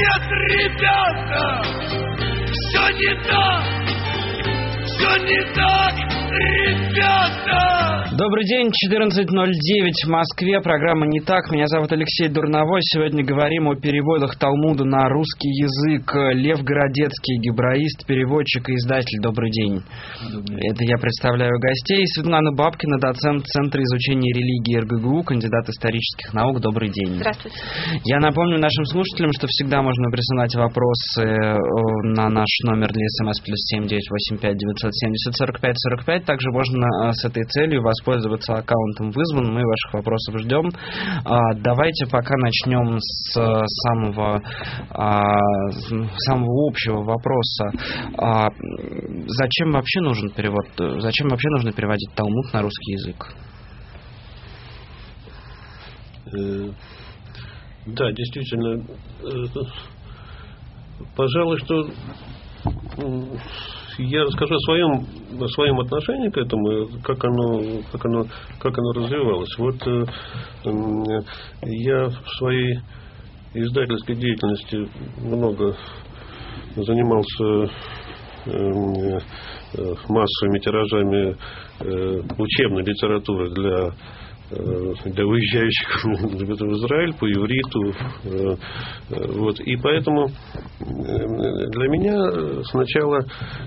Нет, ребята, все не так. Все не так, ребята! Добрый день, 14:09 в Москве, программа «Не так». Меня зовут Алексей Дурновой. Сегодня говорим о переводах Талмуда на русский язык. Лев Городецкий, гебраист, переводчик и издатель. Добрый день. Это я представляю гостей. Светлана Бабкина, доцент Центра изучения религии РГГУ, кандидат исторических наук. Добрый день. Здравствуйте. Я напомню нашим слушателям, что всегда можно присылать вопросы на наш номер для СМС +7 985 970 45 45. Также можно с этой целью воспользоваться аккаунтом «Вызван». Мы ваших вопросов ждем. Давайте пока начнем с самого общего вопроса. Зачем вообще нужен перевод? Зачем вообще нужно переводить Талмуд на русский язык? Да, действительно. Пожалуй, что я расскажу о своем отношении к этому, как оно развивалось. Вот я в своей издательской деятельности много занимался массовыми тиражами учебной литературы для уезжающих в Израиль по ивриту. Вот. И поэтому для меня сначала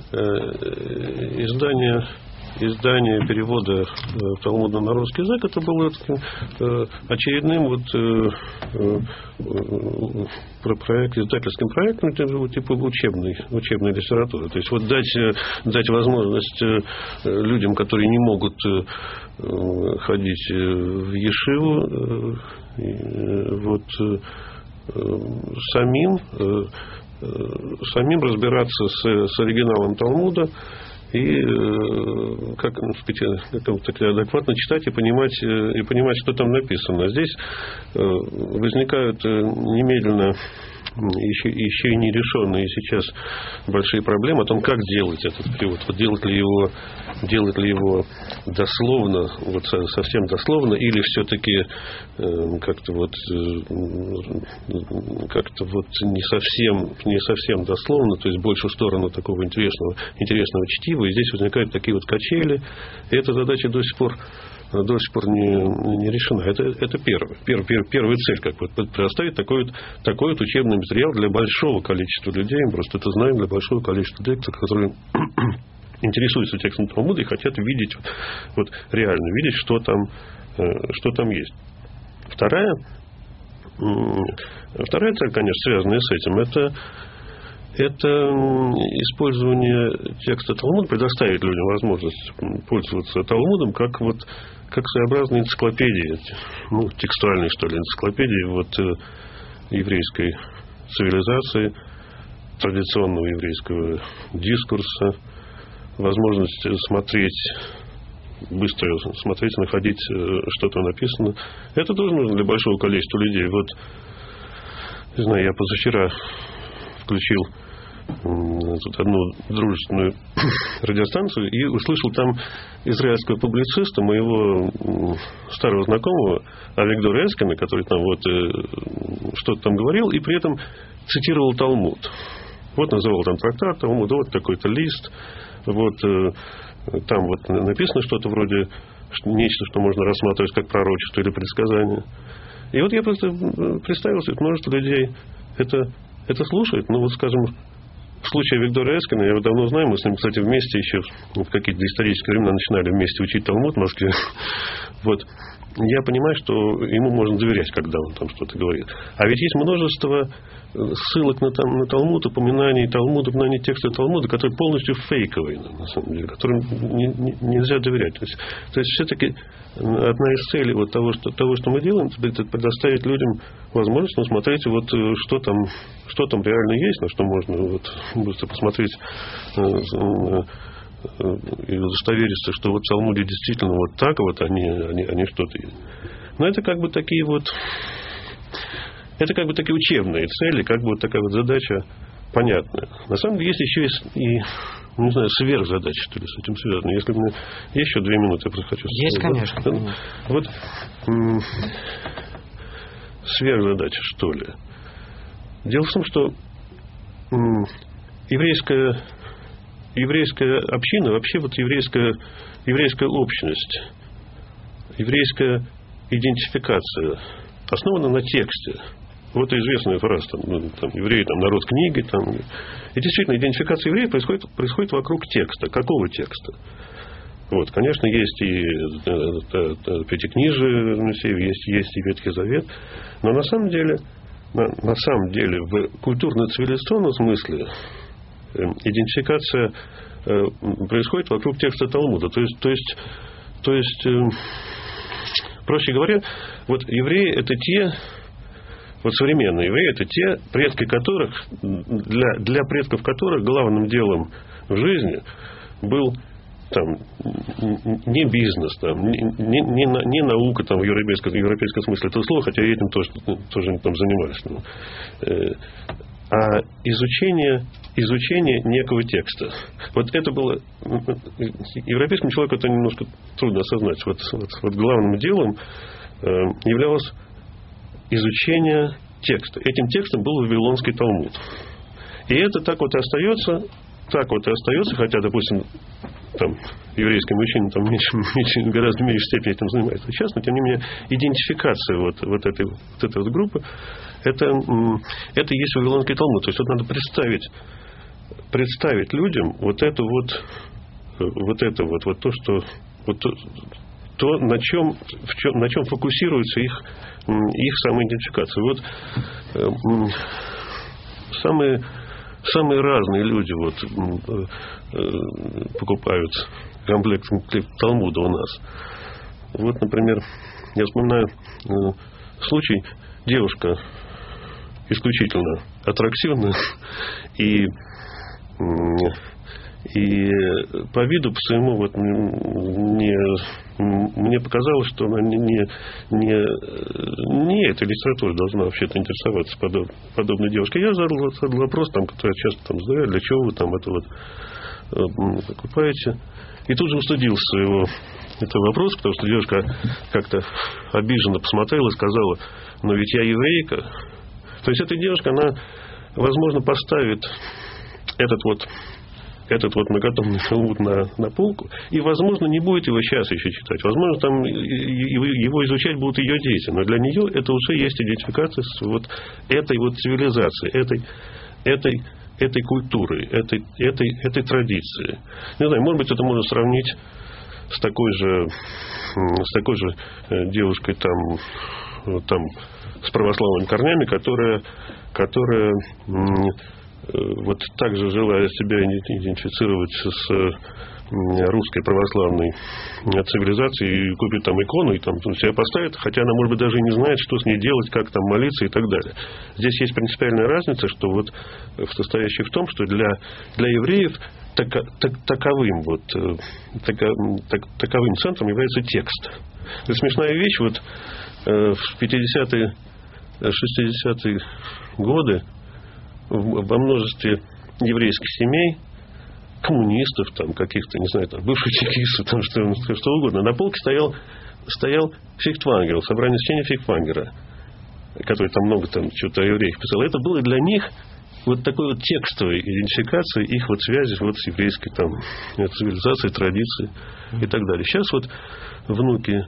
издание перевода Талмуда на русский язык это было очередным издательским проектом типа учебной литературы. То есть вот дать возможность людям, которые не могут ходить в ешиву, самим разбираться с оригиналом Талмуда и как адекватно читать и понимать, что там написано. Здесь возникают немедленно еще и нерешенные сейчас большие проблемы о том, как делать этот перевод. Вот делать ли его дословно, вот совсем дословно, или все-таки как-то не совсем дословно, то есть больше в сторону такого интересного чтива. И здесь возникают такие вот качели. И эта задача до сих пор не решена. Это первая цель, предоставить такой учебный материал для большого количества людей. Мы просто это знаем, для большого количества людей, которые интересуются текстом Талмуда и хотят видеть, реально видеть, что там есть. Вторая цель, конечно, связанная с этим, это использование текста Талмуда, предоставить людям возможность пользоваться Талмудом как своеобразной энциклопедии, текстуальной, что ли, энциклопедии еврейской цивилизации, традиционного еврейского дискурса, возможность быстро смотреть, находить, что там написано. Это тоже нужно для большого количества людей. Не знаю, я позавчера включил одну дружественную радиостанцию и услышал там израильского публициста, моего старого знакомого Авигдора Эскина, который там что-то там говорил и при этом цитировал Талмуд. Называл там трактат Талмуда, такой-то лист, там написано что-то вроде нечто, что можно рассматривать как пророчество или предсказание. И я просто представил себе, множество людей это слушает, скажем, в случае Виктора Эскина, я его давно знаю, мы с ним, кстати, вместе еще в какие-то исторические времена начинали вместе учить Талмуд в Москве. Я понимаю, что ему можно доверять, когда он там что-то говорит. А ведь есть множество ссылок на Талмуд, упоминаний Талмуда, упоминаний текста Талмуда, которые полностью фейковые, на самом деле, которым нельзя доверять. То есть все-таки одна из целей того, что мы делаем, это предоставить людям возможность смотреть, что там реально есть, на что можно быстро посмотреть и удостовериться, что в Талмуде действительно так, а не что-то есть. Но это такие учебные цели, такая задача понятная. На самом деле есть еще и сверхзадачи, что ли, с этим связаны. Если мне есть еще 2 минуты, я просто хочу сказать. Есть, конечно. Сверхзадача, что ли. Дело в том, что еврейская община, вообще вот еврейская общность, еврейская идентификация основана на тексте. Вот известная фраза, там, евреи, там, народ книги. Там. И действительно, идентификация еврея происходит вокруг текста. Какого текста? Вот, конечно, есть и Пятикнижие Моисеева, есть и Ветхий Завет. Но на самом деле в культурно-цивилизационном смысле идентификация происходит вокруг текста Талмуда. То есть, проще говоря, вот евреи это те, вот современные евреи это те, предки которых, для предков которых главным делом в жизни был там не бизнес, там, не наука там, в европейском смысле этого слова, хотя этим тоже там занимались. А изучение некого текста. Вот это было европейскому человеку это немножко трудно осознать. Вот главным делом являлось изучение текста. Этим текстом был Вавилонский Талмуд. И это так вот и остается, хотя, допустим, там, еврейские мужчины там гораздо меньшей степени этим занимаются сейчас, но тем не менее идентификация вот этой группы это и есть Вавилонский Талмуд. То есть надо представить людям то, на чем фокусируется их самоидентификация. Вот самые разные люди покупают комплект Талмуда у нас. Вот, например, я вспоминаю случай, девушка исключительно аттрактивная и по виду, по своему, вот, мне показалось, что она не эта литература должна вообще-то интересоваться подобной девушкой. Я задал вопрос, там, который я часто там задаю, для чего вы там это вот покупаете. И тут же устыдился своего этого вопроса, потому что девушка как-то обиженно посмотрела и сказала: но ведь я еврейка. То есть эта девушка, она, возможно, поставит этот многотомный Талмуд на полку, и, возможно, не будет его сейчас еще читать. Возможно, там его изучать будут ее дети, но для нее это уже есть идентификация с вот этой вот цивилизацией, этой культурой, этой традицией. Не знаю, может быть, это можно сравнить с такой же девушкой там с православными корнями, которая вот также желая себя идентифицировать с русской православной цивилизацией, и купит там икону, и там себя поставит, хотя она, может быть, даже и не знает, что с ней делать, как там молиться и так далее. Здесь есть принципиальная разница, что вот состоящая в том, что для евреев таковым центром является текст. Это смешная вещь. Вот в 50-е, 60-е годы во множестве еврейских семей, коммунистов, там, каких-то, не знаю, там, бывших чекистов, там, что угодно, на полке стоял Фихтвангер, собрание чтения Фихтвангера, который там много там что-то о евреях писал. Это было для них вот такой вот текстовой идентификацией их вот связи вот с еврейской там цивилизацией, традицией и так далее. Сейчас вот внуки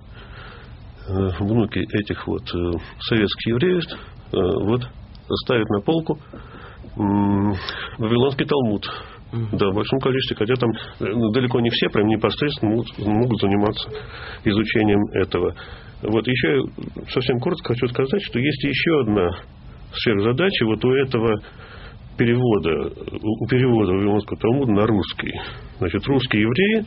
этих вот советских евреев вот ставят на полку Вавилонский Талмуд. Да, в большом количестве, хотя там далеко не все прям непосредственно могут заниматься изучением этого. Вот еще совсем коротко хочу сказать, что есть еще одна сверхзадача вот у этого перевода Вавилонского Талмуда на русский. Значит, русские евреи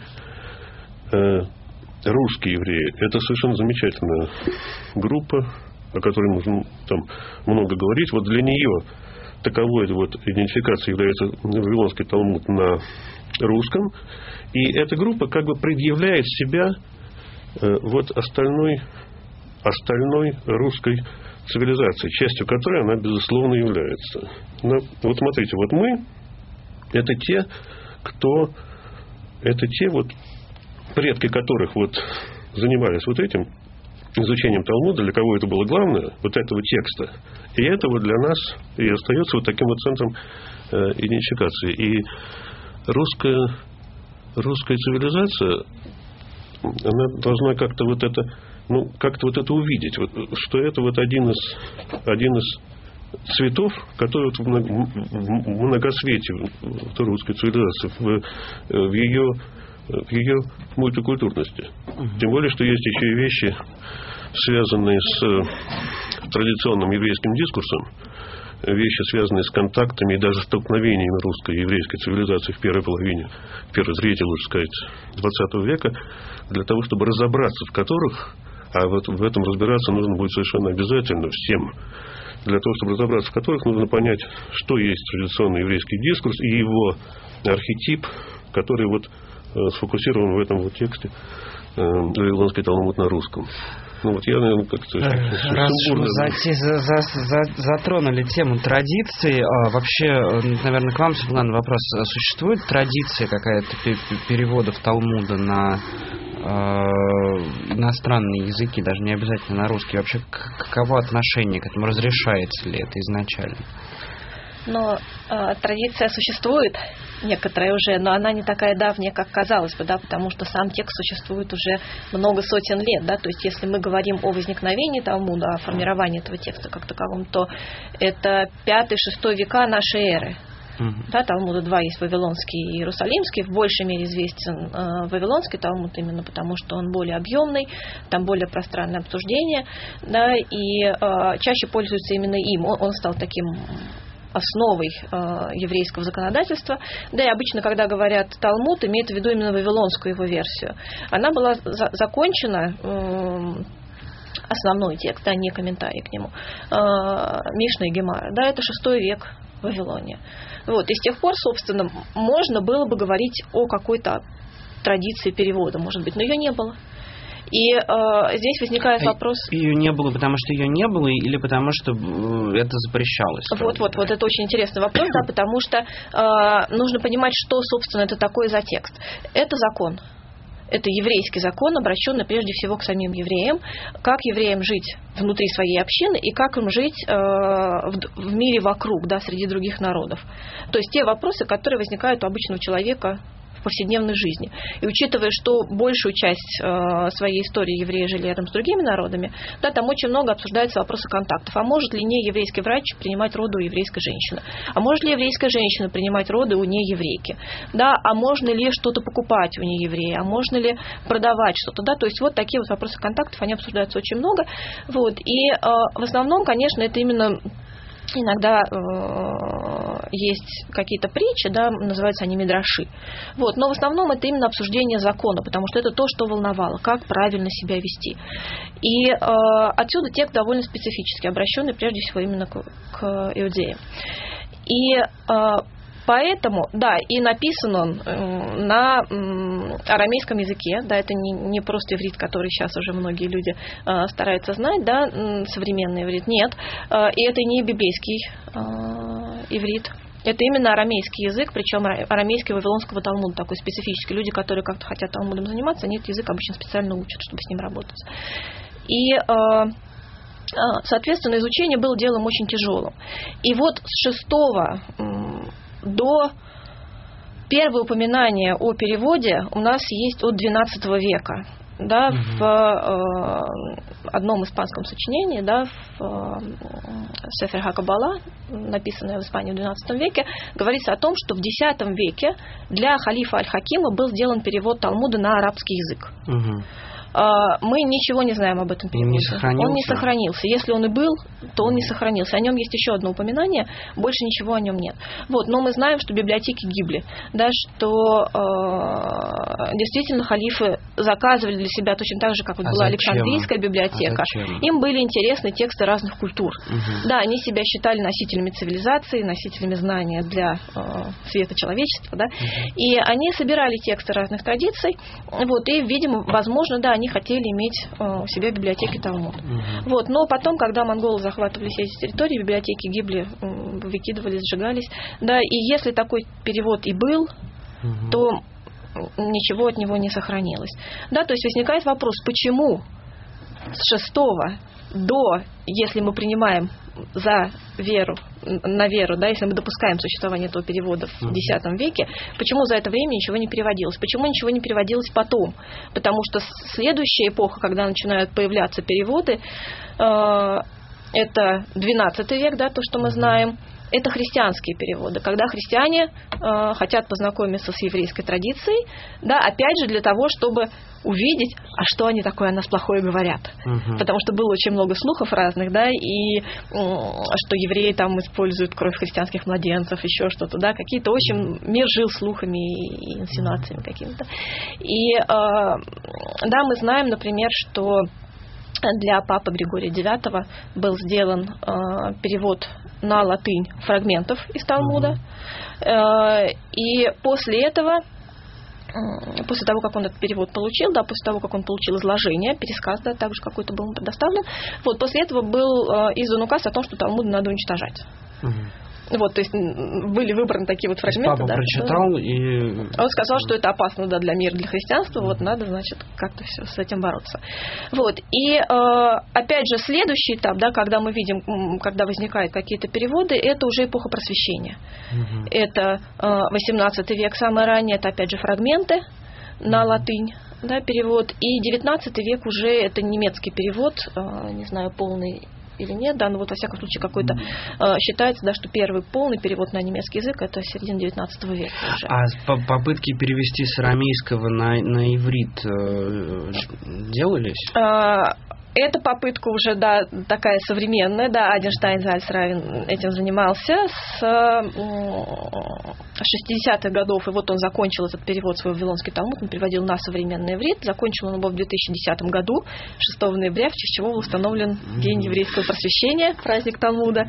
это совершенно замечательная группа, о которой нужно там много говорить. Вот для нее таковой вот идентификацией является Вавилонский Талмуд на русском. И эта группа как бы предъявляет себя вот остальной русской цивилизации, частью которой она, безусловно, является. Но, вот смотрите, вот мы это те вот предки которых вот занимались вот этим, изучением Талмуда, для кого это было главное, вот этого текста. И это вот для нас и остается вот таким вот центром идентификации. И русская цивилизация, она должна как-то вот это, увидеть, вот, что это вот один из цветов, который вот в многосветии русской цивилизации, в ее мультикультурности. Тем более, что есть еще и вещи, связанные с традиционным еврейским дискурсом, вещи, связанные с контактами и даже столкновениями русской и еврейской цивилизации в первой трети, лучше сказать, 20 века, для того, чтобы разобраться в которых, а вот в этом разбираться нужно будет совершенно обязательно всем, для того, чтобы разобраться в которых, нужно понять, что есть традиционный еврейский дискурс и его архетип, который вот сфокусирован в этом вот тексте «Вавилонский Талмуд на русском». Ну вот я, наверное, как-то... Раз мы затронули тему традиций, вообще, наверное, к вам, Светлана, вопрос. Существует традиция какая-то переводов Талмуда на иностранные языки, даже не обязательно на русский? Вообще, каково отношение к этому? Разрешается ли это изначально? Но традиция существует, некоторая уже, но она не такая давняя, как казалось бы, да, потому что сам текст существует уже много сотен лет, да, то есть если мы говорим о возникновении Талмуда, о формировании этого текста как таковом, то это 5-6 века нашей эры. Да, Талмуда 2 есть Вавилонский и Иерусалимский. В большей мере известен Вавилонский Талмуд именно потому, что он более объемный, там более пространное обсуждение, да, и чаще пользуются именно им. Он стал таким основой еврейского законодательства. Да, и обычно, когда говорят Талмуд, имеют в виду именно вавилонскую его версию. Она была закончена, основной текст, да, не комментарий к нему, Мишна и Гемара. Да, это 6 век в Вавилоне. Вот, и с тех пор, собственно, можно было бы говорить о какой-то традиции перевода, может быть, но ее не было. И здесь возникает вопрос... Ее не было, потому что ее не было, или потому что это запрещалось? Вот, это очень интересный вопрос, да, потому что нужно понимать, что, собственно, это такое за текст. Это закон. Это еврейский закон, обращенный прежде всего к самим евреям, как евреям жить внутри своей общины и как им жить в мире вокруг, да, среди других народов. То есть те вопросы, которые возникают у обычного человека в повседневной жизни. И учитывая, что большую часть своей истории евреи жили рядом с другими народами, да, там очень много обсуждается вопросы контактов. А может ли нееврейский врач принимать роды у еврейской женщины? А может ли еврейская женщина принимать роды у нееврейки? Да, а можно ли что-то покупать у нееврея? А можно ли продавать что-то? Да, то есть вот такие вот вопросы контактов, они обсуждаются очень много. Вот. И в основном, конечно, это именно... Иногда есть какие-то притчи, да, называются они мидраши. Вот, но в основном это именно обсуждение закона, потому что это то, что волновало, как правильно себя вести. И отсюда текст довольно специфический, обращенный прежде всего именно к иудеям. И поэтому, да, и написан он на арамейском языке, да, это не просто иврит, который сейчас уже многие люди стараются знать, да, современный иврит, нет, и это не библейский иврит. Это именно арамейский язык, причем арамейский вавилонского Талмуда, такой специфический. Люди, которые как-то хотят Талмудом заниматься, они этот язык обычно специально учат, чтобы с ним работать. И соответственно, изучение было делом очень тяжелым. И вот с 6 до первого упоминания о переводе у нас есть от XII века. Да, в одном испанском сочинении, да, в Сефер ха-Каббала, написанное в Испании в XII веке, говорится о том, что в X веке для халифа Аль-Хакима был сделан перевод Талмуда на арабский язык. Мы ничего не знаем об этом переводе. Он не сохранился. Если он и был, то он не сохранился. О нем есть еще одно упоминание, больше ничего о нем нет. Вот. Но мы знаем, что библиотеки гибли, да, что действительно халифы заказывали для себя точно так же, как вот была Александрийская библиотека. Им были интересны тексты разных культур. Да, они себя считали носителями цивилизации, носителями знания для света человечества. Да? И они собирали тексты разных традиций. Вот, и, видимо, возможно, да, они хотели иметь у себя в библиотеке Талмуд. Вот. Но потом, когда монголы захватывали все эти территории, библиотеки гибли, выкидывались, сжигались. Да, и если такой перевод и был, то ничего от него не сохранилось. Да, то есть возникает вопрос, почему с 6 до, если мы принимаем на веру, да, если мы допускаем существование этого перевода в X веке, почему за это время ничего не переводилось? Почему ничего не переводилось потом? Потому что следующая эпоха, когда начинают появляться переводы, это XII век, да, то, что мы знаем, это христианские переводы, когда христиане хотят познакомиться с еврейской традицией, да, опять же для того, чтобы увидеть, а что они такое о нас плохое говорят. Потому что было очень много слухов разных, да, и что евреи там используют кровь христианских младенцев, еще что-то, да, какие-то очень... Мир жил слухами и инсинуациями какими-то. И, да, мы знаем, например, что для папы Григория IX был сделан перевод на латынь фрагментов из Талмуда. И после этого, после того, как он этот перевод получил, да, после того, как он получил изложение, пересказ, да, также какой-то был ему предоставлен, вот, после этого был издан указ о том, что Талмуд надо уничтожать. Вот, то есть были выбраны такие вот фрагменты. Папа прочитал и... Он сказал, что это опасно, да, для мира, для христианства, вот надо, значит, как-то все с этим бороться. Вот, и опять же, следующий этап, да, когда мы видим, когда возникают какие-то переводы, это уже эпоха просвещения. Это XVIII век, самое раннее, это опять же фрагменты на латынь, да, перевод, и XIX век уже это немецкий перевод, не знаю, полный или нет, да, но вот во всяком случае какой-то считается, да, что первый полный перевод на немецкий язык это середина XIX века уже. А попытки перевести с арамейского на иврит делались? Эта попытка уже, да, такая современная, да, Аденштайн Зальцравен этим занимался с 60-х годов, и вот он закончил этот перевод свой Вавилонский Талмуд, он переводил на современный иврит, закончил он его в 2010 году, 6 ноября, в честь чего был установлен День еврейского просвещения, праздник Талмуда.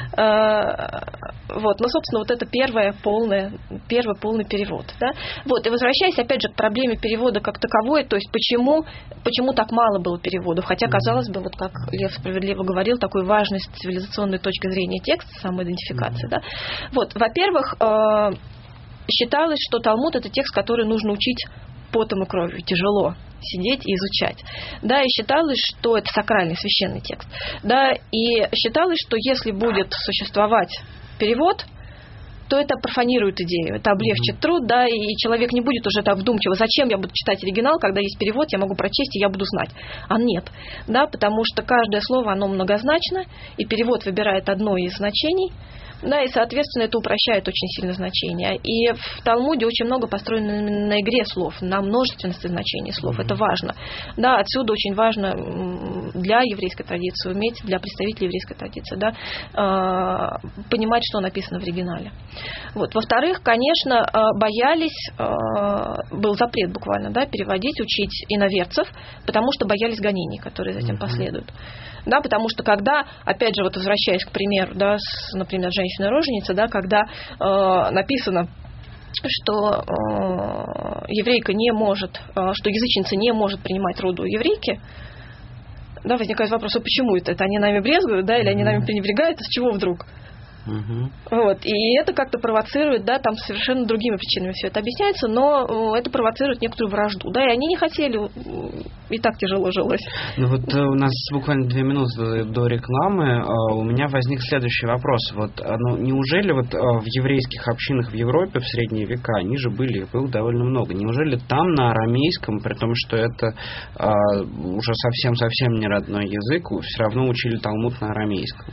Вот, ну, собственно, вот это первый полный перевод, да. Вот, и возвращаясь, опять же, к проблеме перевода как таковой, то есть почему так мало было переводов, хотя, казалось бы, вот как Лев справедливо говорил, такой важной с цивилизационной точки зрения текста, самоидентификации, да. Вот, во-первых, считалось, что Талмуд это текст, который нужно учить потом и кровью, тяжело сидеть и изучать, да, и считалось, что это сакральный священный текст, да, и считалось, что если будет существовать перевод, то это профанирует идею, это облегчит труд, да, и человек не будет уже так вдумчиво, зачем я буду читать оригинал, когда есть перевод, я могу прочесть, и я буду знать. А нет, да, потому что каждое слово, оно многозначно, и перевод выбирает одно из значений, да, и, соответственно, это упрощает очень сильно значение. И в Талмуде очень много построено на игре слов, на множественности значений слов. Это важно. Да, отсюда очень важно для еврейской традиции уметь, для представителей еврейской традиции, да, понимать, что написано в оригинале. Вот. Во-вторых, конечно, боялись, был запрет буквально, да, переводить, учить иноверцев, потому что боялись гонений, которые за этим последуют. Да, потому что когда, опять же, вот возвращаясь к примеру, да, например, женщина-роженица, да, когда написано, что еврейка не может, что язычница не может принимать роду у еврейки, да, возникает вопрос, а почему это? Это они нами брезгуют, да, или они нами пренебрегают, а с чего вдруг? Вот. И это как-то провоцирует, да, там совершенно другими причинами все это объясняется, но это провоцирует некоторую вражду, да, и они не хотели, и так тяжело жилось. Ну вот у нас буквально 2 минуты до рекламы, у меня возник следующий вопрос. Вот, ну, неужели вот в еврейских общинах в Европе в средние века, они же было довольно много, неужели там на арамейском, при том, что это уже совсем не родной язык, все равно учили Талмуд на арамейском?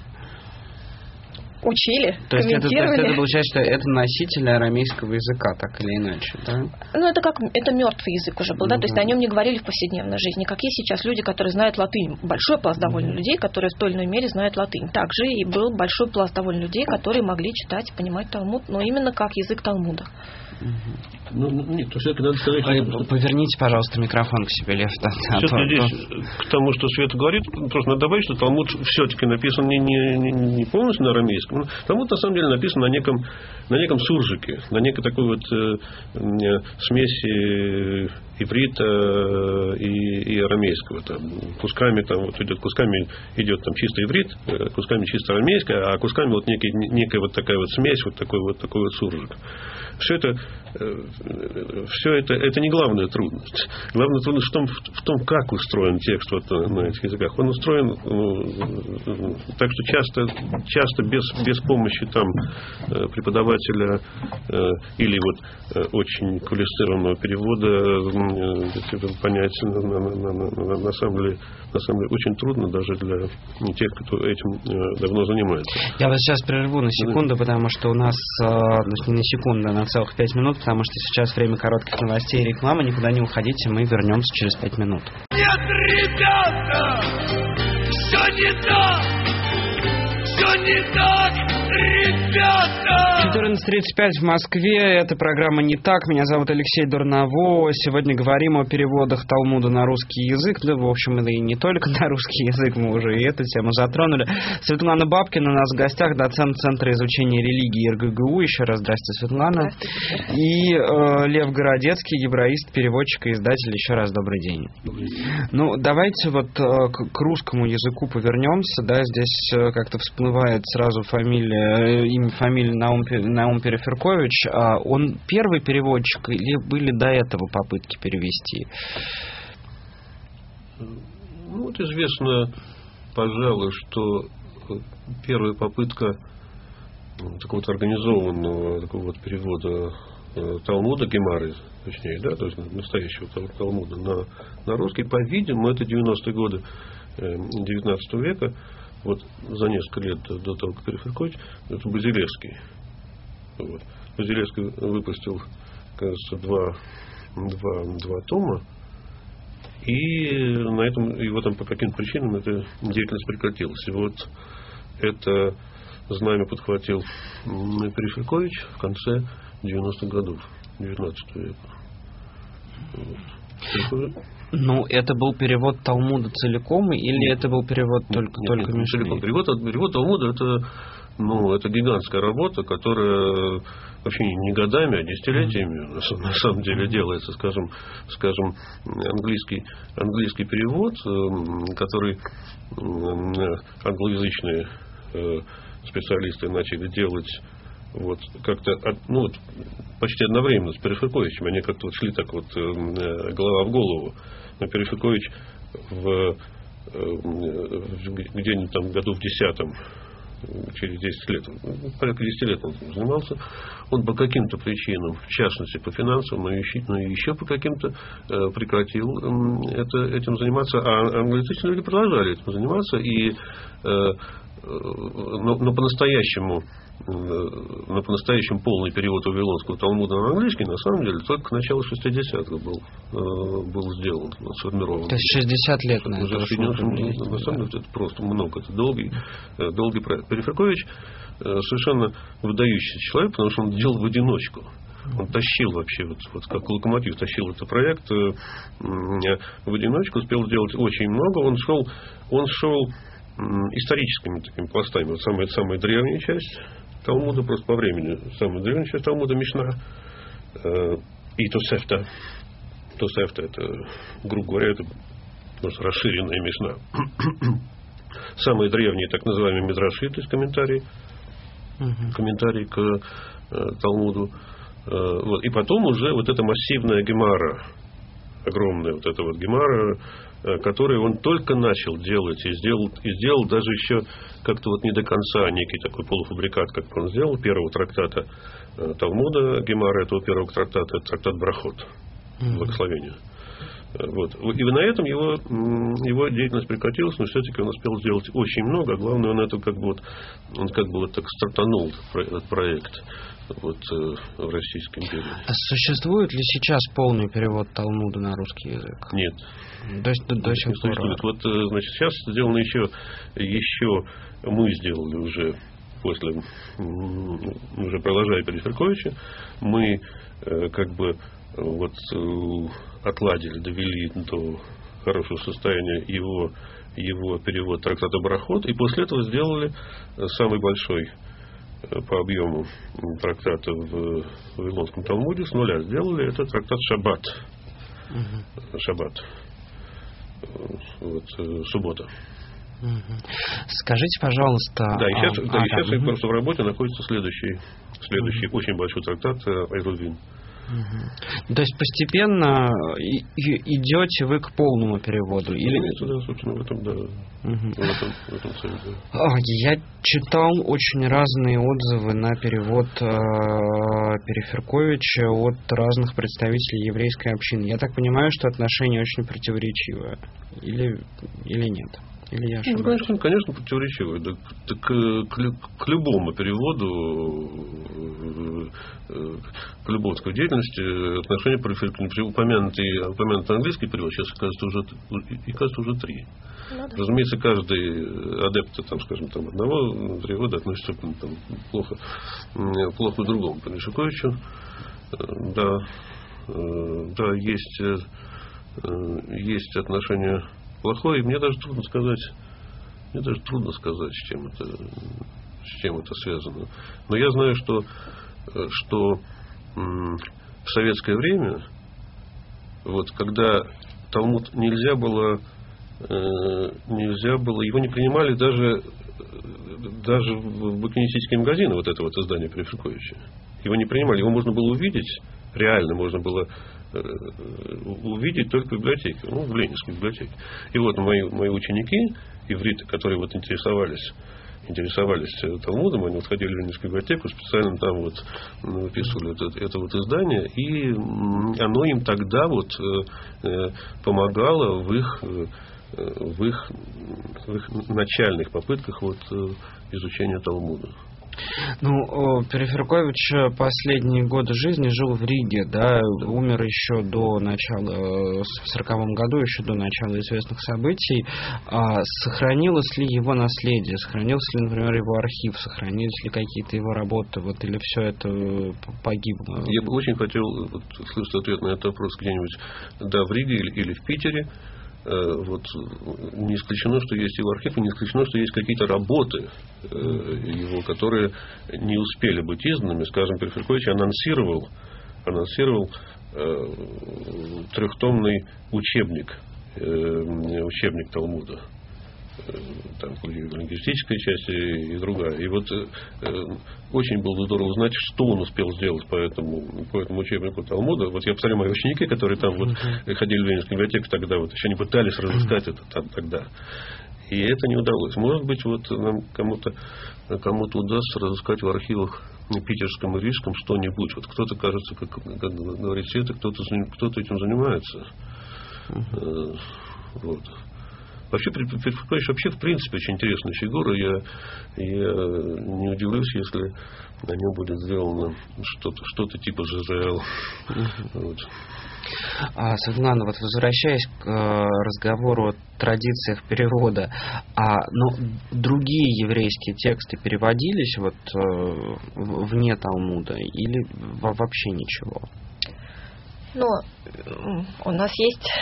Учили, то есть комментировали. это получается, что это носители арамейского языка, так или иначе, да? Ну, это мертвый язык уже был, да, то есть о нем не говорили в повседневной жизни, как есть сейчас люди, которые знают латынь. Большой пласт довольно людей, которые в той или иной мере знают латынь. Также и был большой пласт довольно людей, которые могли читать и понимать Талмуд, но именно как язык Талмуда. Ну, нет, все-таки надо сказать... Поверните, пожалуйста, микрофон к себе, Лев. Все-таки здесь, к тому, что Света говорит, просто надо добавить, что Талмуд все-таки написан не полностью на арамейском. Талмуд, на самом деле, написан на неком суржике, на некой такой вот смеси иврита и арамейского. Там, кусками там вот идет, кусками идет там чисто иврит, кусками чисто арамейское, а кусками вот некая вот такая вот смесь, вот такой вот суржик. Все это все это не главная трудность. Главная трудность в том, как устроен текст на этих языках. Он устроен так, что часто без помощи преподавателя или очень квалифицированного перевода понять на самом деле очень трудно даже для тех, кто этим давно занимается. Я вас сейчас прерву на секунду, потому что у нас не на секунду, а на целых 5 минут, потому что сейчас время коротких новостей и рекламы. Никуда не уходите, мы вернемся через 5 минут. Нет, ребята, все не так, все не так, ребята. 14:35 в Москве. Это программа «Не так». Меня зовут Алексей Дурново. Сегодня говорим о переводах Талмуда на русский язык. Да, в общем, и не только на русский язык. Мы уже и эту тему затронули. Светлана Бабкина у нас в гостях, доцент Центра изучения религии РГГУ. Еще раз здрасте, Светлана. Здравствуйте. И Лев Городецкий, гибраист, переводчик и издатель. Еще раз добрый день. Ну, давайте к русскому языку повернемся. Да, здесь как-то всплывает сразу имя, фамилия Наум Переферкович. Он первый переводчик или были до этого попытки перевести? Известно, пожалуй, что первая попытка такого организованного перевода Талмуда, Гемары, точнее, да, то есть настоящего Талмуда на русский, по-видимому, это 90-е годы 19 века, за несколько лет до того, как Переферкович, это Базилевский. Базилевский выпустил, кажется, два тома, и на этом его по каким-то причинам эта деятельность прекратилась. И это знамя подхватил Переферкович в конце 90-х годов 19 века. Это был перевод Талмуда целиком, или это был перевод только Мишны? Перевод Талмуда это гигантская работа, которая вообще не годами, а десятилетиями на самом деле делается. Скажем, английский перевод, который англоязычные специалисты начали делать как-то почти одновременно с Переферковичем. Они как-то шли так голова в голову. Но Переферкович где-нибудь году в 10-м, через 10 лет, порядка 10 лет он занимался. Он по каким-то причинам, в частности по финансовым, но еще по каким-то прекратил этим заниматься. А англоязычные люди продолжали этим заниматься. Но по-настоящему полный перевод Вавилонского Талмуда на английский, на самом деле, только к началу 60-х был сделан, сформирован. То есть 60 лет на это. На самом деле, это просто много. Это долгий проект. Переферкович совершенно выдающийся человек, потому что он делал в одиночку. Он тащил вообще, как локомотив, тащил этот проект в одиночку, успел сделать очень много. Он шел историческими такими пластами. Самая древняя часть Талмуда, просто по времени, самая древняя часть Талмуда, Мишна и Тосефта. Тосефта, это, грубо говоря, это просто расширенная Мишна. Самые древние, так называемые мидраши, то есть комментарии к Талмуду. И потом уже эта массивная Гемара, огромная Гемара, который он только начал делать и сделал даже еще как-то не до конца некий такой полуфабрикат, как он сделал, первого трактата Талмуда Гемара, этого первого трактата, это трактат Брахот, благословения. И на этом его деятельность прекратилась, но все-таки он успел сделать очень много, а главное, он так стартанул этот проект в Российской империи. А существует ли сейчас полный перевод Талмуда на русский язык? Нет. До сих пор. Сейчас сделано еще мы сделали уже уже продолжая Переферковича, мы отладили, довели до хорошего состояния его перевод трактата Брахот, и после этого сделали самый большой по объему трактата в Вавилонском Талмуде, с нуля сделали, это трактат Шаббат. Шаббат. Суббота. Скажите, пожалуйста... сейчас просто в работе находится следующий очень большой трактат Айрувин. То есть постепенно идете вы к полному переводу? Или... Да, собственно, в этом, да. В этом цель, да. Я читал очень разные отзывы на перевод Переферковича от разных представителей еврейской общины. Я так понимаю, что отношение очень противоречивое. Или нет? Или я ошибаюсь? Конечно, противоречивое. Да, к любому переводу, к любой такой деятельности отношение Переферковича, упомянутый английский перевод, сейчас, кажется, уже 3. Разумеется, каждый адепт, одного перевода относится плохо к другому. Переферковичу, да, есть отношение плохое, и мне даже трудно сказать, с чем это связано. Но я знаю, что в советское время, когда Талмуд нельзя было, его не принимали даже в букинистические магазины, это издание Переферковича. Его не принимали, его можно было увидеть, реально можно было увидеть только в библиотеке, в Ленинской библиотеке. И мои ученики, ивриты, которые интересовались Талмудом, они ходили в Ленинскую библиотеку, специально там выписывали это издание, и оно им тогда помогало в их начальных попытках изучения Талмуда. Переферкович последние годы жизни жил в Риге, да, умер еще до начала, в 40-м году, еще до начала известных событий. Сохранилось ли его наследие? Сохранился ли, например, его архив? Сохранились ли какие-то его работы? Или все это погибло? Я бы очень хотел слышать ответ на этот вопрос где-нибудь, в Риге или в Питере. Не исключено, что есть его архив, и не исключено, что есть какие-то работы его, которые не успели быть изданными. Скажем, Переферкович анонсировал 3-томный учебник Талмуда. Там лингвистическая часть и другая. И очень было здорово узнать, что он успел сделать по этому учебнику Талмуда. Я посмотрю, мои ученики, которые там ходили в Ленинскую библиотеку тогда, еще не пытались разыскать это тогда. И это не удалось. Может быть, нам кому-то удастся разыскать в архивах питерском и рижском что-нибудь. Кто-то, кажется, как говорит Света, кто-то этим занимается. Вообще, Переферкович в принципе очень интересная фигура. Я не удивлюсь, если на нем будет сделано что-то типа ЖЗЛ. Светлана, возвращаясь к разговору о традициях перевода, другие еврейские тексты переводились вне Талмуда или вообще ничего? У нас есть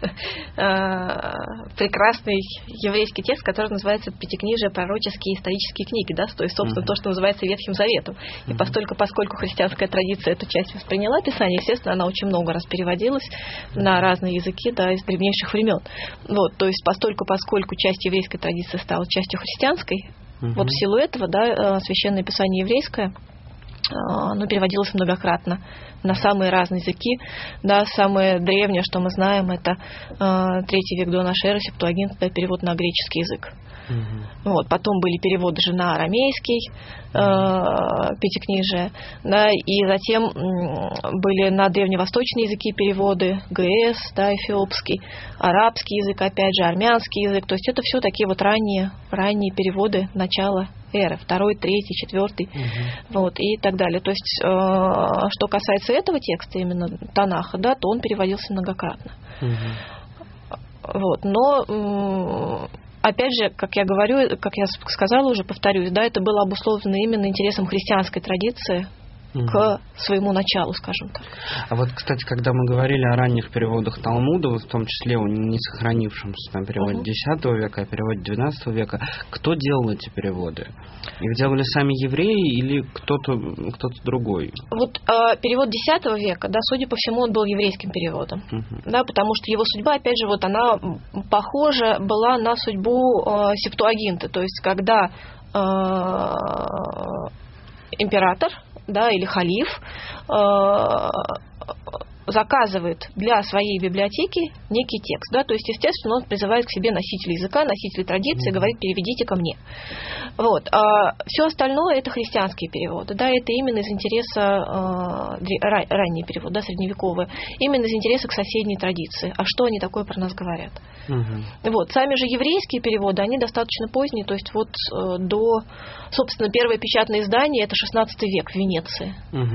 прекрасный еврейский текст, который называется «Пятикнижие, пророческие и исторические книги», да, то есть, собственно, то, что называется Ветхим Заветом. И поскольку христианская традиция эту часть восприняла Писание, естественно, она очень много раз переводилась на разные языки, да, из древнейших времен. То есть, поскольку часть еврейской традиции стала частью христианской, в силу этого, да, Священное Писание еврейское, оно переводилось многократно на самые разные языки. Да, самое древнее, что мы знаем, это 3 век до нашей эры, Септуагинт, перевод на греческий язык. Потом были переводы же на арамейский, пятикнижие, да, и затем были на древневосточные языки переводы, ГС, да, эфиопский, арабский язык, опять же, армянский язык. То есть это все такие ранние переводы начала эры, 2, 3, 4, и так далее. То есть, что касается этого текста, именно Танаха, да, то он переводился многократно. Но опять же, как я сказала уже, повторюсь, да, это было обусловлено именно интересом христианской традиции к своему началу, скажем так. Кстати, когда мы говорили о ранних переводах Талмуда, в том числе о не сохранившемся переводе X века, о переводе XII века, кто делал эти переводы? Их делали сами евреи или кто-то другой? Перевод X века, да, судя по всему, он был еврейским переводом, да, потому что его судьба, опять же, она похожа была на судьбу Септуагинты, то есть когда император, да, или халиф заказывает для своей библиотеки некий текст, да, то есть, естественно, он призывает к себе носителей языка, носителей традиции, говорит: переведите ко мне. Вот. А все остальное это христианские переводы, да, это именно из интереса ранний перевод, да, средневековый, именно из интереса к соседней традиции. А что они такое про нас говорят? Вот. Сами же еврейские переводы, они достаточно поздние, то есть вот до, собственно, первое печатное издание это 16 век в Венеции.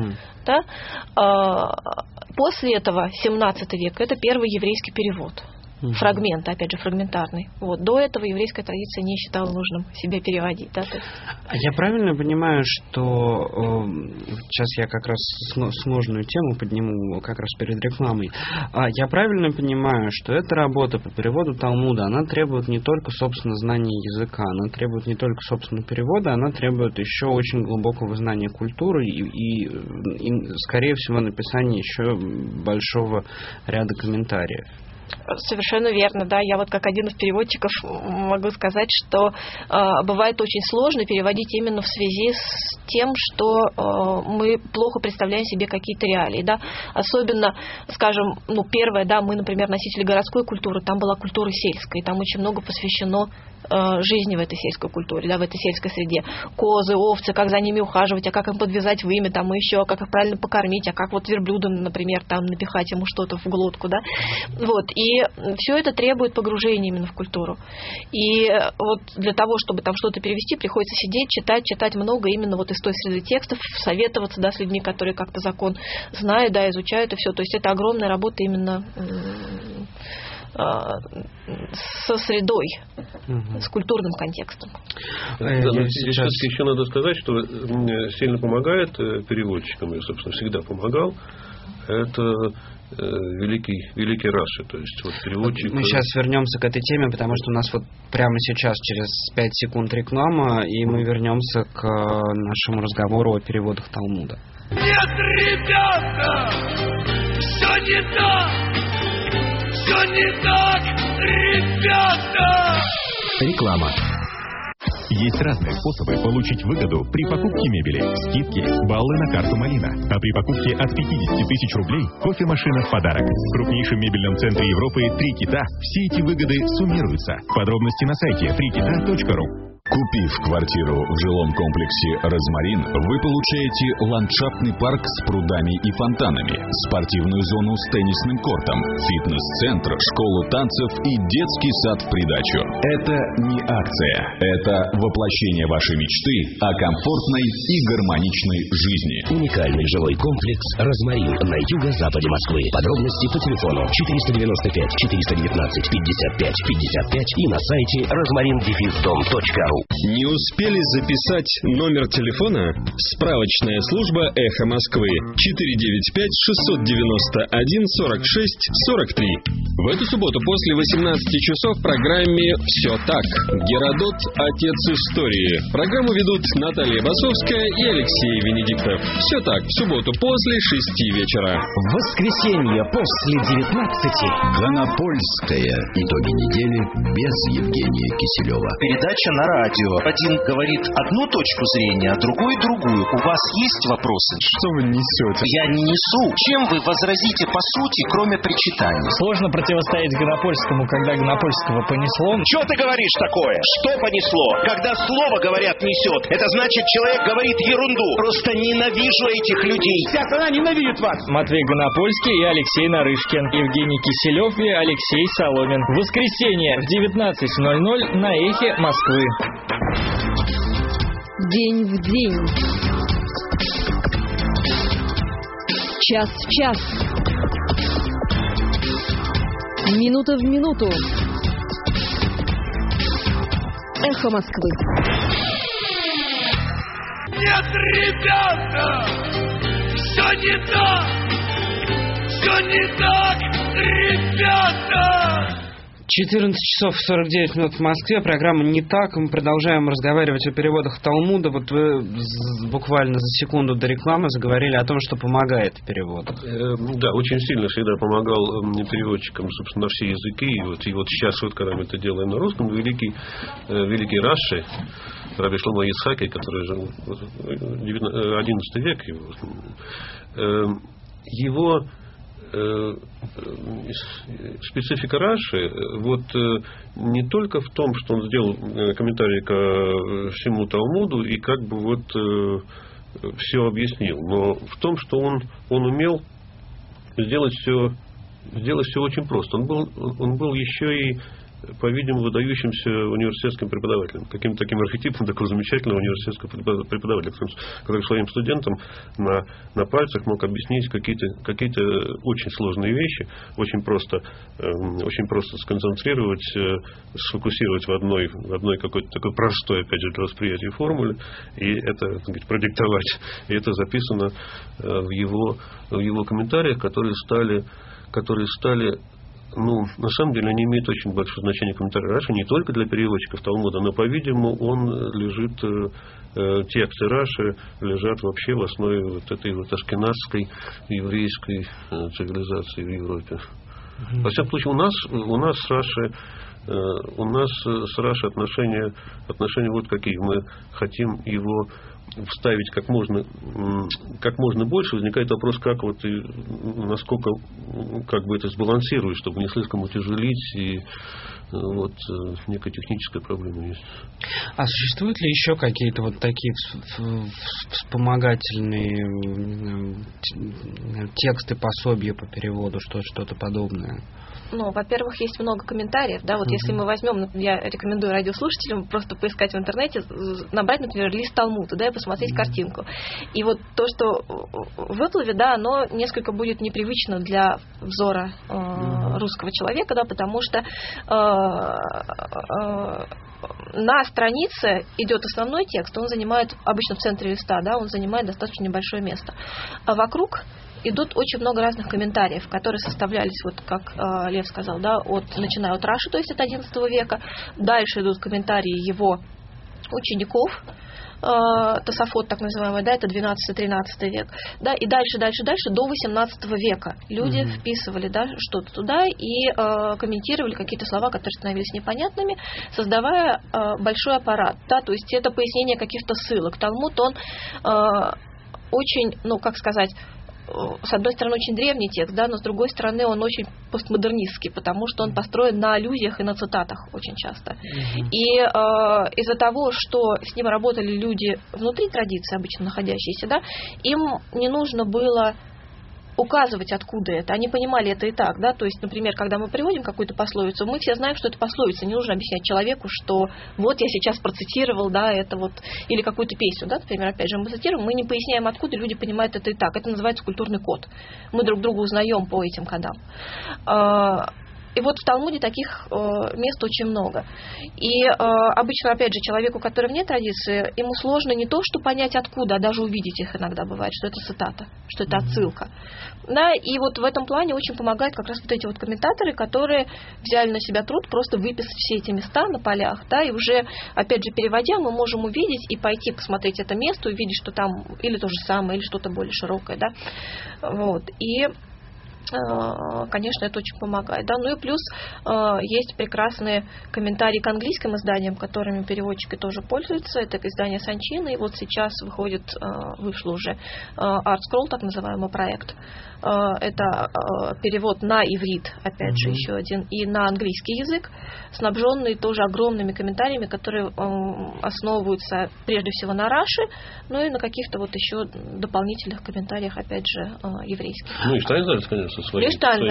Да? После этого 17 век это первый еврейский перевод. Фрагмент, опять же, фрагментарный. Вот. До этого еврейская традиция не считала нужным себя переводить. Да? А я правильно понимаю, что сейчас я как раз сложную тему подниму как раз перед рекламой. Я правильно понимаю, что эта работа по переводу Талмуда, она требует не только, собственно, знания языка, она требует не только, собственно, перевода, она требует еще очень глубокого знания культуры и скорее всего, написания еще большого ряда комментариев. Совершенно верно, да. Я вот как один из переводчиков могу сказать, что бывает очень сложно переводить именно в связи с тем, что мы плохо представляем себе какие-то реалии, да. Особенно, скажем, первое, да, мы, например, носители городской культуры, там была культура сельская, и там очень много посвящено жизни в этой сельской культуре, да, в этой сельской среде. Козы, овцы, как за ними ухаживать, а как им подвязать вымя, там, и еще, как их правильно покормить, а как вот верблюдом, например, там, напихать ему что-то в глотку, да. Вот. И все это требует погружения именно в культуру. И вот для того, чтобы там что-то перевести, приходится сидеть, читать много именно вот из той среды текстов, советоваться, да, с людьми, которые как-то закон знают, да, изучают и все. То есть это огромная работа именно со средой, с культурным контекстом. Сейчас еще надо сказать, что сильно помогает переводчикам, и, собственно, всегда помогал, это великий Раши, то есть вот переводчик. Мы сейчас вернемся к этой теме, потому что у нас вот прямо сейчас через 5 секунд реклама, и мы вернемся к нашему разговору о переводах Талмуда. Нет, ребята, все не так, все не так, ребята. Реклама. Есть разные способы получить выгоду при покупке мебели. Скидки, баллы на карту «Малина». А при покупке от 50 тысяч рублей кофемашина в подарок. В крупнейшем мебельном центре Европы «Три кита» все эти выгоды суммируются. Подробности на сайте freekita.ru. Купив квартиру в жилом комплексе «Розмарин», вы получаете ландшафтный парк с прудами и фонтанами, спортивную зону с теннисным кортом, фитнес-центр, школу танцев и детский сад в придачу. Это не акция, это воплощение вашей мечты о комфортной и гармоничной жизни. Уникальный жилой комплекс «Розмарин» на юго-западе Москвы. Подробности по телефону 495 419 55 55 и на сайте rozmarin-dom.ru. Не успели записать номер телефона? Справочная служба «Эхо Москвы» 495-691-46-43. В эту субботу после 18 часов в программе «Все так». Геродот – отец истории. Программу ведут Наталья Басовская и Алексей Венедиктов. «Все так» в субботу после 6 вечера. В воскресенье после 19. Гонопольская. Итоги недели без Евгения Киселева. Передача на радио. Один говорит одну точку зрения, а другой другую. У вас есть вопросы? Что вы несете? Я не несу. Чем вы возразите по сути, кроме причитаний? Сложно противостоять Гонопольскому, когда Гонопольского понесло. Что ты говоришь такое? Что понесло? Когда слово, говорят, несет, это значит, человек говорит ерунду. Просто ненавижу этих людей. Вся страна ненавидит вас. Матвей Гонопольский и Алексей Нарышкин. Евгений Киселев и Алексей Соломин. В воскресенье в 19:00 на Эхе Москвы. День в день. Час в час. Минута в минуту. Эхо Москвы. Нет, ребята, все не так, все не так, ребята. 14 часов 49 минут в Москве. Программа «Не так». Мы продолжаем разговаривать о переводах Талмуда. Вот вы буквально за секунду до рекламы заговорили о том, что помогает в переводах. Да, очень сильно всегда помогал переводчикам, собственно, на все языки. И вот сейчас, когда мы это делаем на русском, великий Раши, Раби Шломо Ицхаки, который жил в XI веке, его специфика Раши не только в том, что он сделал комментарий ко всему Талмуду и все объяснил, но в том, что он умел сделать все очень просто. Он был еще и, по-видимому, выдающимся университетским преподавателем, каким-то таким архетипом такого замечательного университетского преподавателя, который своим студентам на пальцах мог объяснить какие-то очень сложные вещи, очень просто сконцентрировать, сфокусировать в одной какой-то такой простой, опять же, для восприятия формуле, и это, так сказать, продиктовать. И это записано в его комментариях, которые стали на самом деле они имеют очень большое значение комментарии Раши не только для переводчиков Талмуда, но, по-видимому, тексты Раши лежат вообще в основе этой ашкеназской еврейской цивилизации в Европе. Во всяком случае, у нас с Раши отношения какие. Мы хотим его вставить как можно больше. Возникает вопрос, насколько это сбалансировать, чтобы не слишком утяжелить, и некая техническая проблема есть. А существуют ли еще какие-то такие вспомогательные тексты, пособия по переводу, что-то подобное? Во-первых, есть много комментариев, да, если мы возьмем, я рекомендую радиослушателям просто поискать в интернете, набрать, например, лист Талмуда, да, и посмотреть картинку. И то, что выплывет, да, оно несколько будет непривычно для взора русского человека, да, потому что на странице идет основной текст, он занимает обычно в центре листа, да, он занимает достаточно небольшое место. А вокруг идут очень много разных комментариев, которые составлялись, как Лев сказал, да, начиная от Раши, то есть от XI века. Дальше идут комментарии его учеников, Тосафот, так называемый, да, это 12-13 век, да, и дальше до 18 века люди вписывали, да, что-то туда и комментировали какие-то слова, которые становились непонятными, создавая большой аппарат, да, то есть это пояснение каких-то ссылок. Талмуд, он очень, с одной стороны, очень древний текст, да, но с другой стороны, он очень постмодернистский, потому что он построен на аллюзиях и на цитатах очень часто. И из-за того, что с ним работали люди внутри традиции, обычно находящиеся, да, им не нужно было указывать, откуда это. Они понимали это и так, да, то есть, например, когда мы приводим какую-то пословицу, мы все знаем, что это пословица, не нужно объяснять человеку, что я сейчас процитировал, да, это или какую-то песню, да, например, опять же, мы цитируем, мы не поясняем, откуда, люди понимают это и так. Это называется культурный код. Мы друг друга узнаем по этим кодам. И в Талмуде таких мест очень много. И обычно, опять же, человеку, который вне традиции, ему сложно не то, что понять откуда, а даже увидеть их иногда бывает, что это цитата, что это отсылка. Да, и в этом плане очень помогают как раз эти комментаторы, которые взяли на себя труд просто выписать все эти места на полях, да, и уже, опять же, переводя, мы можем увидеть и пойти посмотреть это место, увидеть, что там или то же самое, или что-то более широкое, да. И конечно, это очень помогает. Да? Ну и плюс есть прекрасные комментарии к английским изданиям, которыми переводчики тоже пользуются. Это издание Санчина, и сейчас вышел уже Art Scroll, так называемый проект. Это перевод на иврит, опять же, еще один, и на английский язык, снабженный тоже огромными комментариями, которые основываются прежде всего на Раши, но и на каких-то еще дополнительных комментариях, опять же, еврейских. Ну и Штайнзальц, конечно, своим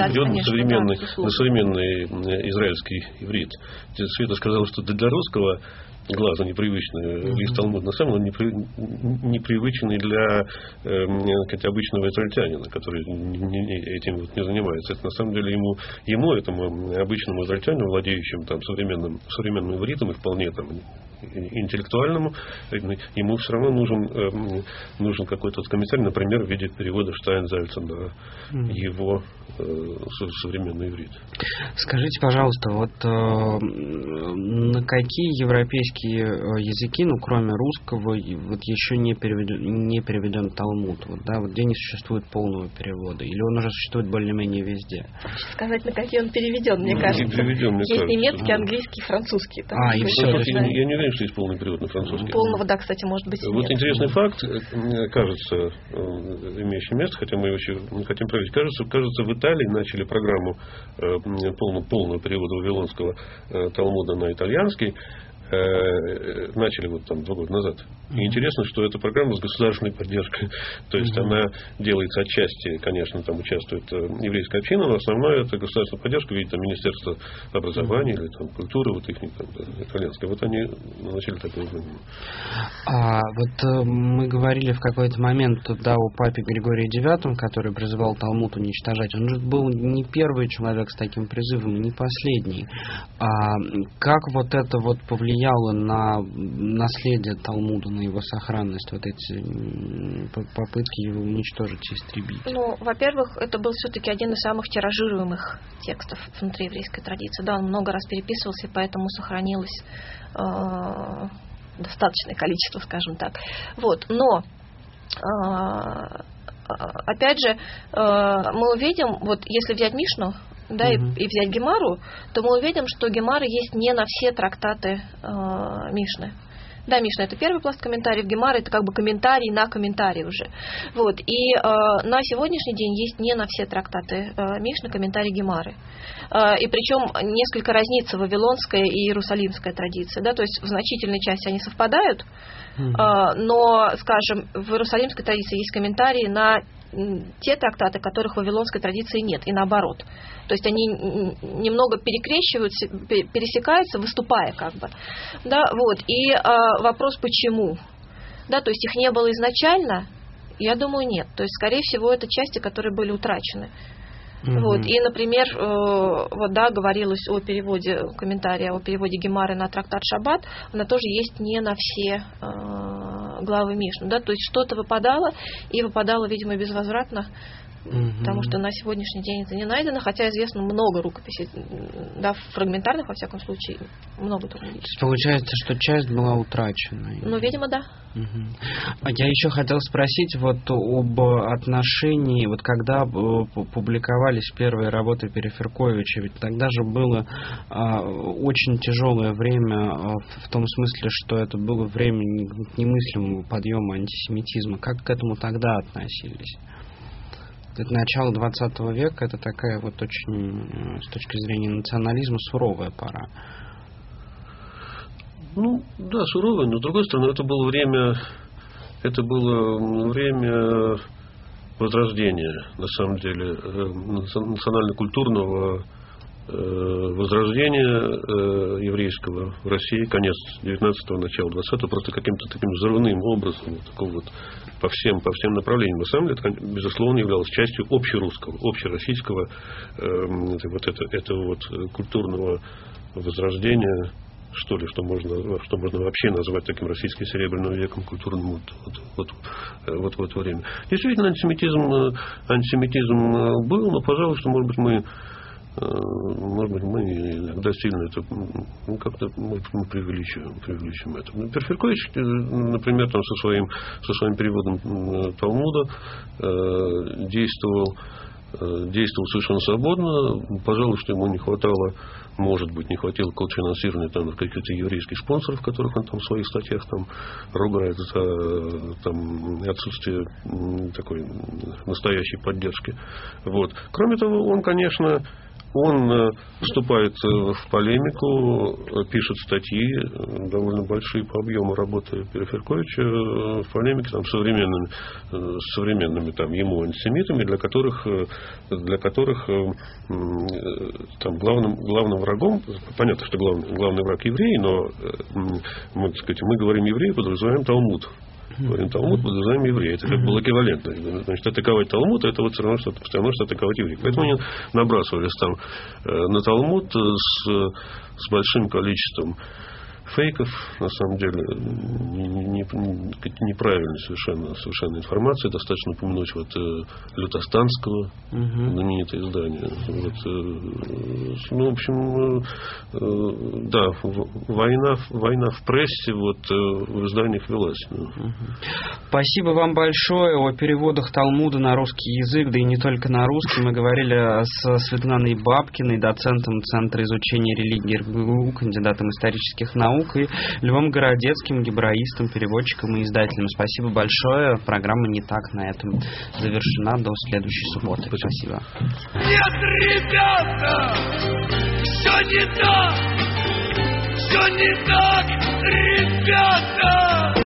современный израильский иврит. Света сказала, что для русского глаза непривычный лист Талмуда, на самом деле непривычный для обычного израильтянина, который этим не занимается. Это на самом деле ему этому обычному израильтянину, владеющему современным ивритом и вполне интеллектуальному, ему все равно нужен какой-то комментарий, например, в виде перевода Штайнзальца на его современный иврит. Скажите, пожалуйста, на какие европейские еврейские языки, ну, кроме русского, вот еще не переведен Талмуд, вот, да, вот где не существует полного перевода, или он уже существует более-менее везде? Сказать, на какие он переведен, мне кажется. Есть немецкий, английский, французский. И все. Я не уверен, что есть полный перевод на французский. Полного, да, кстати, может быть, вот нет. Интересный факт, кажется, имеющий место, хотя мы его еще не хотим проверить, кажется, в Италии начали программу полного перевода вавилонского Талмуда на итальянский, начали вот там 2 года назад. И интересно, что эта программа с государственной поддержкой. То есть она делается отчасти, конечно, там участвует еврейская община, но основная это государственная поддержка, видите, там Министерство образования или там культуры, вот их там, итальянское. Вот они начали такое движение. Вот мы говорили в какой-то момент да, о папе Григории IX, который призывал Талмуд уничтожать. Он же был не первый человек с таким призывом, не последний. Как вот это вот повлияло на наследие Талмуда, на его сохранность, вот эти попытки его уничтожить и истребить? Ну, во-первых, это был все-таки один из самых тиражируемых текстов внутри еврейской традиции. Да, он много раз переписывался, и поэтому сохранилось достаточное количество, скажем так. Вот, но опять же, мы увидим, вот если взять Мишну, да, и взять Гемару, то мы увидим, что Гемара есть не на все трактаты Мишны. Да, Мишна — это первый пласт комментариев, Гемара — это как бы комментарий на комментарий уже. Вот. И на сегодняшний день есть не на все трактаты Мишны комментарий Гемары. И причем несколько разнится вавилонская и иерусалимская традиция. Да? То есть в значительной части они совпадают, но, скажем, в иерусалимской традиции есть комментарии на те трактаты, которых в вавилонской традиции нет, и наоборот. То есть они немного перекрещиваются, пересекаются, выступая как бы. Да, вот. И вопрос, почему? Да, то есть их не было изначально? Я думаю, нет. То есть, скорее всего, это части, которые были утрачены. Вот. И, например, вот, да, говорилось о переводе, комментария о переводе Гемары на трактат Шаббат, она тоже есть не на все главы Мишны. Да? То есть что-то выпадало, и выпадало, видимо, безвозвратно, потому что на сегодняшний день это не найдено, хотя известно много рукописей, да, фрагментарных, во всяком случае, много тоже. Получается, что часть была утрачена. Ну, видимо, да. Я еще хотел спросить вот об отношении, вот когда публиковались первые работы Переферковича, ведь тогда же было очень тяжелое время в том смысле, что это было время немыслимого подъема антисемитизма. Как к этому тогда относились? Это начало 20 века, это такая вот очень, с точки зрения национализма, суровая пора. Ну, да, суровое, но с другой стороны, это было время возрождения, на самом деле, национально-культурного возрождения еврейского в России, конец 19-го, начало 20-го, просто каким-то таким взрывным образом, вот, такого вот, по всем направлениям. На самом деле, это, безусловно, являлось частью общерусского, общероссийского этого вот культурного возрождения, что ли, что можно вообще назвать таким российским серебряным веком культурным вот в это время. Действительно, антисемитизм был, но, пожалуй, что, может быть, мы иногда сильно это, как-то, может быть, мы преувеличиваем это. Перферкович, например, там со своим переводом Талмуда действовал совершенно свободно. Пожалуй, что ему не хватило колфинансирования там каких-то еврейских спонсоров, которых он там в своих статьях там ругает за там отсутствие такой настоящей поддержки. Вот. Кроме того, он, конечно, вступает в полемику, пишет статьи, довольно большие по объему работы Переферковича, в полемике там, с современными там, ему антисемитами, для которых там, главным врагом, понятно, что главный враг евреи, но мы говорим евреи, подразумеваем Талмуд. Говорим Талмуд, подразумеваем евреи. Это как бы эквивалентно. Значит, атаковать Талмуд, это вот все равно, что атаковать евреев. Поэтому они набрасывались там на Талмуд с большим количеством фейков, на самом деле, неправильной совершенно информации. Достаточно упомянуть Лютостанского, знаменитое издание. В общем, да, война в прессе в изданиях велась. Спасибо вам большое. О переводах Талмуда на русский язык, да и не только на русский, мы говорили с Светланой Бабкиной, доцентом Центра изучения религии РГГУ, кандидатом исторических наук, и Львом Городецким, гебраистом, переводчиком и издателем. Спасибо большое. Программа «Не так» на этом завершена. До следующей субботы. Спасибо. Нет, ребята, все не так, ребята.